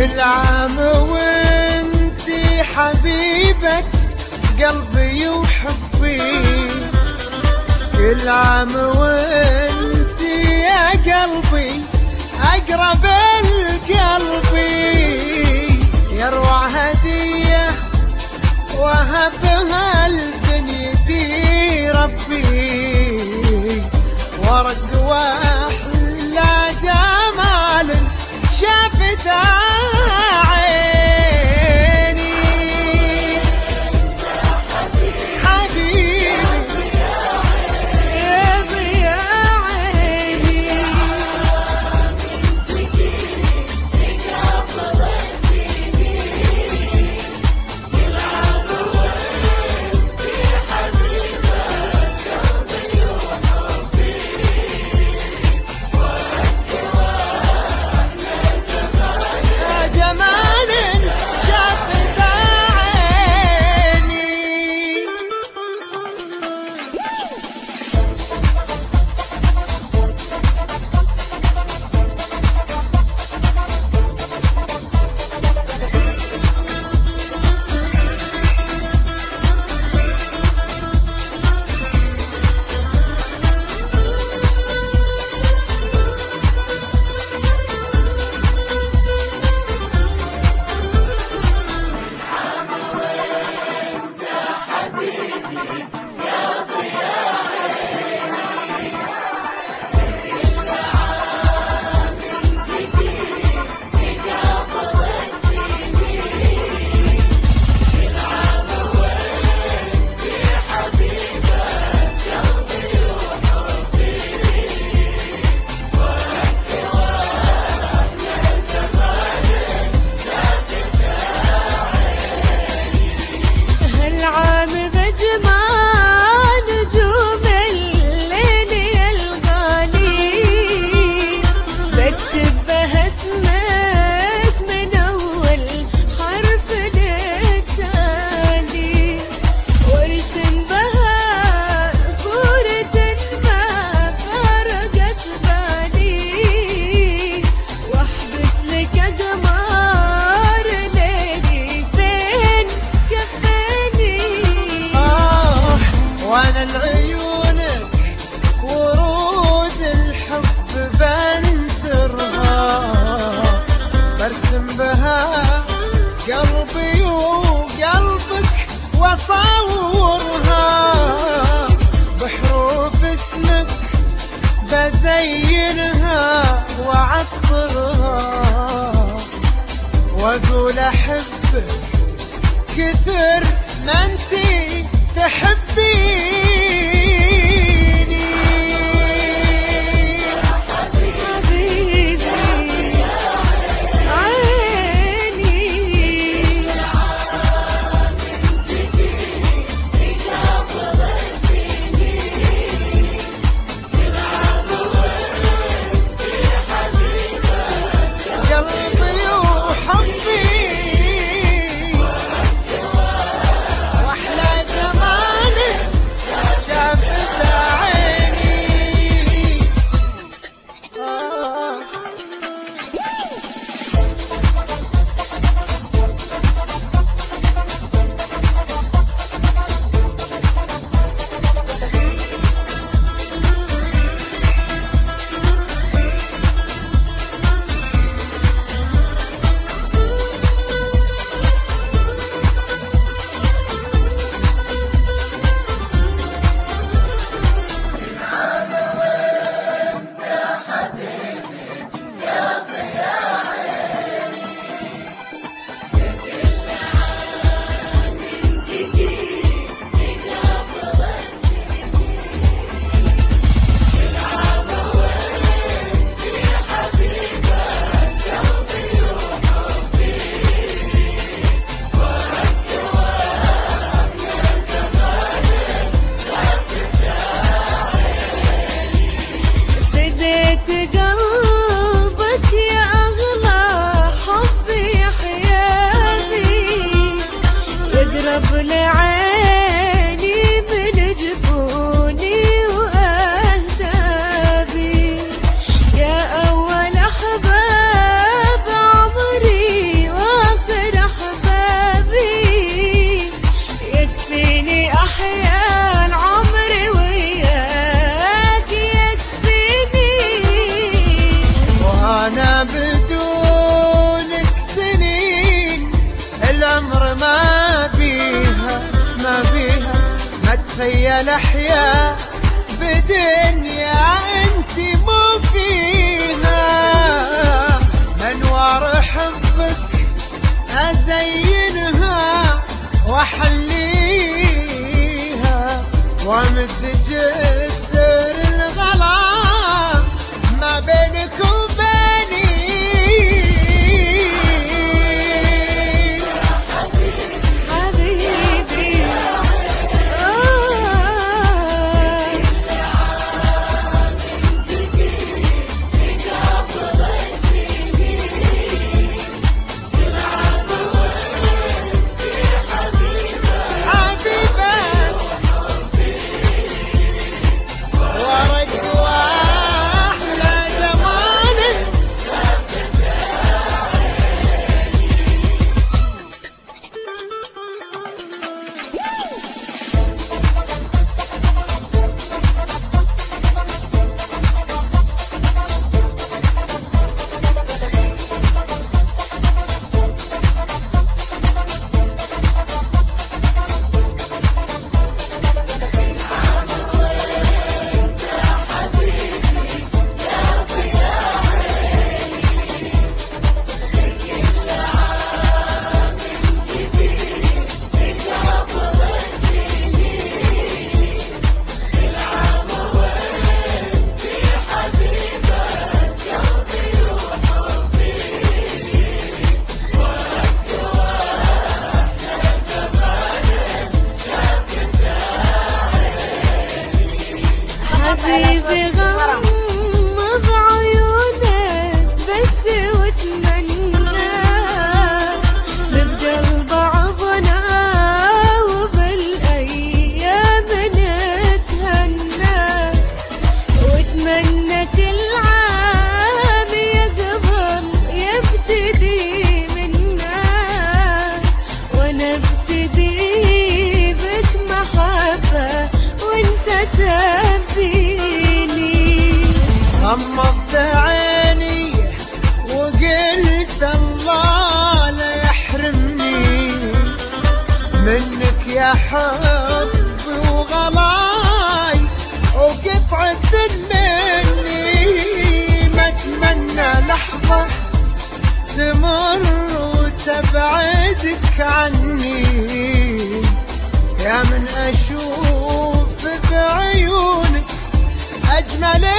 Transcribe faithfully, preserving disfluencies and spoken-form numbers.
كل عام وانتي حبيبة قلبي وحبي، كل عام وانتي يا قلبي أقرب القلبي، يروع هدية وهبها لدنيتي ربي، ورد واحلى جمال شافتها العيونك ورود الحب بنثرها، برسم بها قلبي وقلبك واصورها، بحروف اسمك بزينها واعطرها، واقول احبك كثر ما انتي تحبيني. تخيل احيا بدنيا انت مو فيها، منوار حبك ازينها واحليها، وامد جسر الغلا ما بينك وبيني. حبيبي غمض عيونك بس واتمنى نبدأ بعضنا وبالأيام نتهنى، واتمنى كل عام يقبل يبتدي منا، وانا ابتدي بك محبة وانت تبيني. غمضت عيني وقلت الله لا يحرمني منك يا حبي وغلاي وقطعة مني، ما اتمنى لحظة تمر وتبعدك عني، يا من اشوف بعيونك اجمل